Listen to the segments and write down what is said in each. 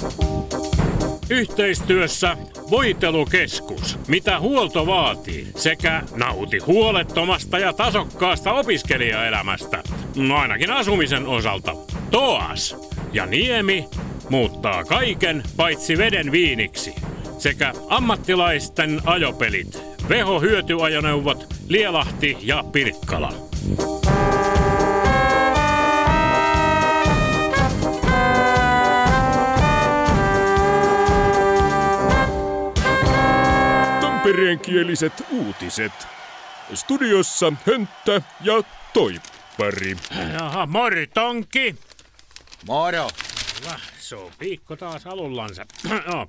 Yhteistyössä Voitelukeskus, mitä huolto vaatii, sekä nauti huolettomasta ja tasokkaasta opiskelijaelämästä, ainakin asumisen osalta. TOAS ja Niemi muuttaa kaiken paitsi veden viiniksi, sekä ammattilaisten ajopelit, Veho-hyötyajoneuvot, Lielahti ja Pirkkala. Tampereenkieliset uutiset. Studiossa Hönttä ja Toippari. Jaha, mortonki. Moro. Se on viikko taas alullansa. No.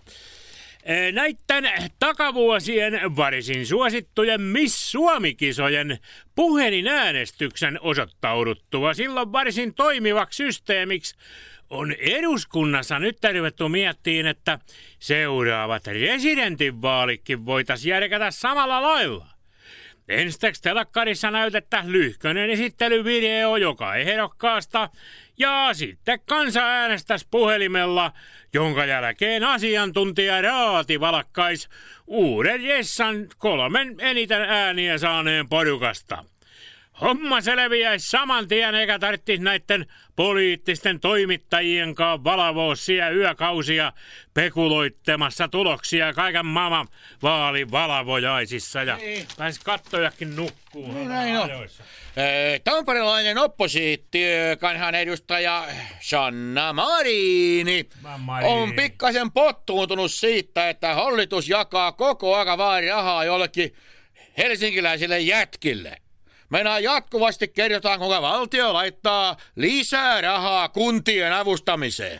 Näitten takavuosien varsin suosittujen Miss Suomi-kisojen puhelinäänestyksen osoittauduttua silloin varsin toimivaksi systeemiksi on eduskunnassa nyt ruvettu miettiin, että seuraavat presidentinvaalitkin voitaisiin järkätä samalla lailla. Ensiksi telakkarissa näytettä lyhkönen esittelyvideo joka ehdokkaasta ja sitten kansa äänestäisi puhelimella, jonka jälkeen asiantuntija Raati valakkais uuden Jessan 3 eniten ääniä saaneen porukasta. Homma selviäisi saman tien eikä tarvitsisi näitten poliittisten toimittajien kanssa valavoisia yökausia pekuloittemassa tuloksia kaiken maailman vaalivalavojaisissa ja pääsi kattojakin nukkuu. Niin näin on. Tamperelainen oppositiokansanedustaja Sanna Marini on pikkasen pottuuntunut siitä, että hallitus jakaa koko ajan vaan rahaa jollekin helsinkiläisille jätkille. Meinaa jatkuvasti kerrotaan, kuinka valtio laittaa lisää rahaa kuntien avustamiseen.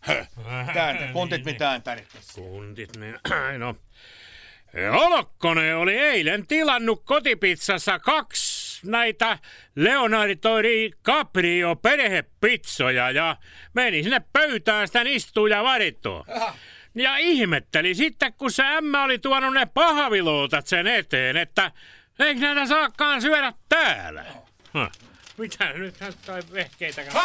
Kuntit mitään tärkeässä. Kuntit, niin no. Olokkonen oli eilen tilannut kotipizzassa 2 näitä Leonardo DiCaprio perhepizzoja ja meni sinne pöytään sitä istuu ja varittua. Ja ihmetteli sitten, kun se ämmä oli tuonut ne pahvilootat sen eteen, että eikö näitä saakaan syödä täällä? Mitä nyt tai vehkeitäkään?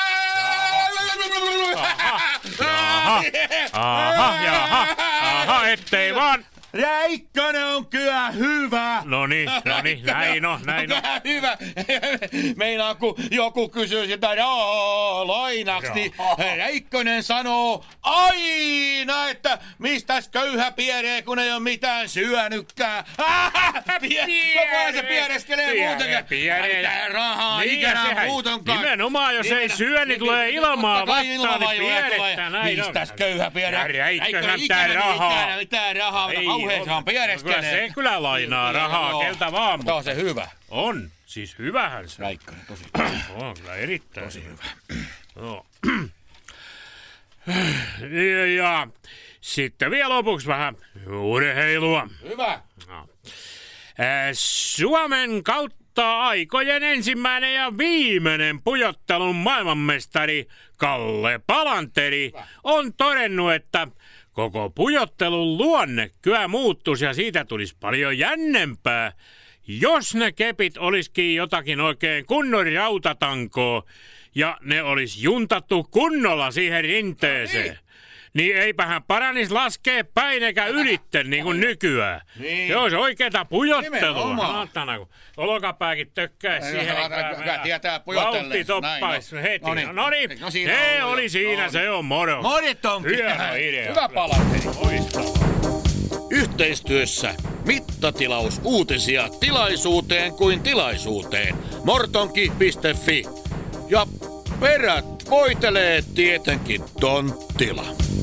Jaha, ettei vaan. Räikkönen on kyllä hyvä. No niin, näin on. Hyvä. Meinaa, kun joku kysyy sitä lainaksi, niin Räikkönen sanoo aina, että mistäs köyhä pieree, kun ei ole mitään syönytkään. Koko ajan se piereskelee muutenkin. Mitään rahaa, niin, ikänä muutenkaan. Nimenomaan, jos ei syö, niin tulee ilmaa vastaan, niin pierettä. Mistäs köyhä pieree? Räikkönen pitää rahaa. Mitään rahaa. Kauheesaan piereskelee. Kyllä se kyllä lainaa rahaa keltä vaan. Mutta on se hyvä. On. Siis hyvähän se. Räikkönen, tosi hyvä. On kyllä erittäin. Tosi hyvä. No. Ja sitten vielä lopuksi vähän urheilua. Hyvä. No. Suomen kautta aikojen ensimmäinen ja viimeinen pujottelun maailmanmestari Kalle Palanteri on todennut, että koko pujottelun luonne kyllä muuttuisi ja siitä tulisi paljon jännempää, jos ne kepit olisikin jotakin oikein kunnon rautatankoa ja ne olisi juntattu kunnolla siihen rinteeseen. Niin eipähän paranis laskee päin eikä ylitte niin kuin nykyään. Niin. Se olisi oikeeta pujottelua. Kun olkapääkin tökkäisi siihen. Tietää pujottelleen. Vauhti toppaisi heti. No niin, se oli siinä, se on moro. Moritonki. Hieno idea. Hyvä Palanteri. Yhteistyössä mittatilaus uutisia tilaisuuteen kuin tilaisuuteen. Mortonki.fi. Ja perät voitelee tietenkin Tonttila.